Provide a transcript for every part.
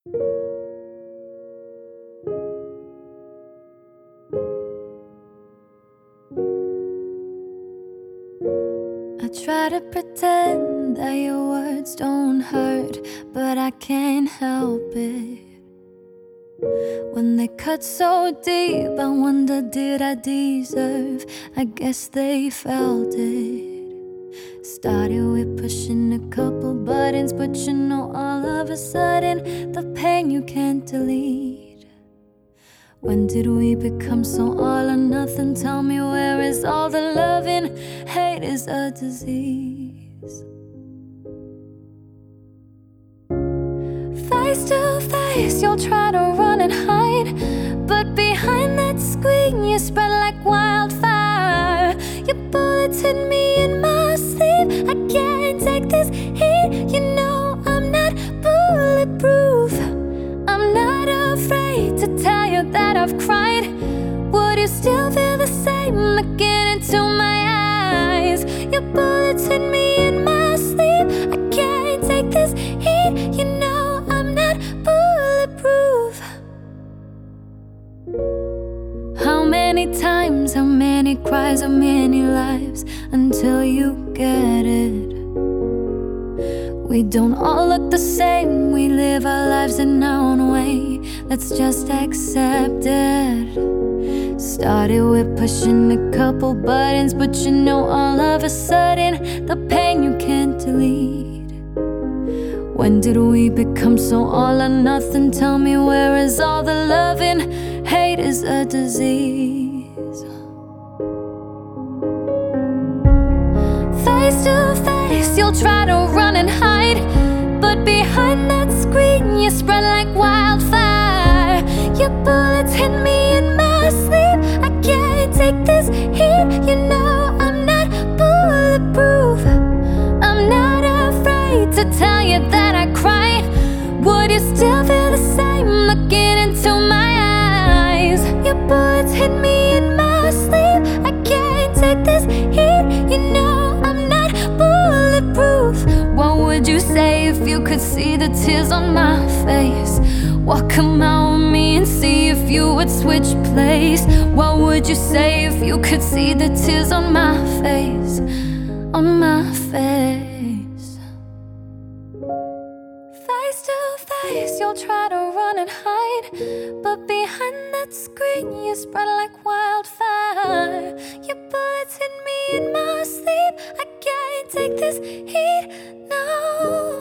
I try to pretend that your words don't hurt, but I can't help it. When they cut so deep, I wonder, did I deserve? I guess they felt it. Started with pushing a couple buttons, but you know all of a sudden the pain you can't delete. When did we become so all or nothing? Tell me, where is all the loving? Hate is a disease. Face to face, you'll try to run and hide, but behind that screen you spread like wildfire. Your bullets hit me in my sleep. I can't take this heat. You know I'm not bulletproof. I'm not afraid to tell you that I've cried. Would you still feel the same looking into my eyes? Your bullets hit me in my sleep. I can't take this heat. You know I'm not bulletproof. How many times, how many cries, how many lives until you get it? We don't all look the same. We live our lives in our own way. Let's just accept it. Started with pushing a couple buttons, but you know all of a sudden the pain you can't delete. When did we become so all or nothing? Tell me, where is all the loving? Hate is a disease. Face to face, you'll try to run and hide, but behind that screen you spread like wildfire. Your bullets hit me in my sleep. I can't take this heat. You know I'm not bulletproof. I'm not afraid to tell you that I cried. Would you still feel the same looking into my eyes? Your bullets hit me in my sleep. I can't take this heat. You know I'm not bulletproof. What would you say if you could see the tears on my face? Walk come out with me and see if you would switch place. What would you say if you could see the tears on my face? On my face. Face to face, you'll try to run and hide, but behind that screen you spread like wildfire. Your bullets hit me in my sleep. I can't take this heat. No,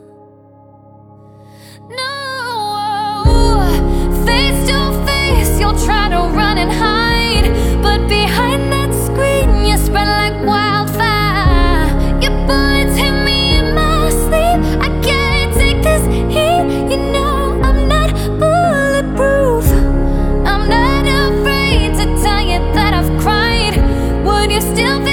no. Face to face, you'll try to run and hide, but behind that screen you spread like wildfire. Your bullets hit me in my sleep. I can't take this heat. You know I'm not bulletproof. I'm not afraid to tell you that I've cried. Would you still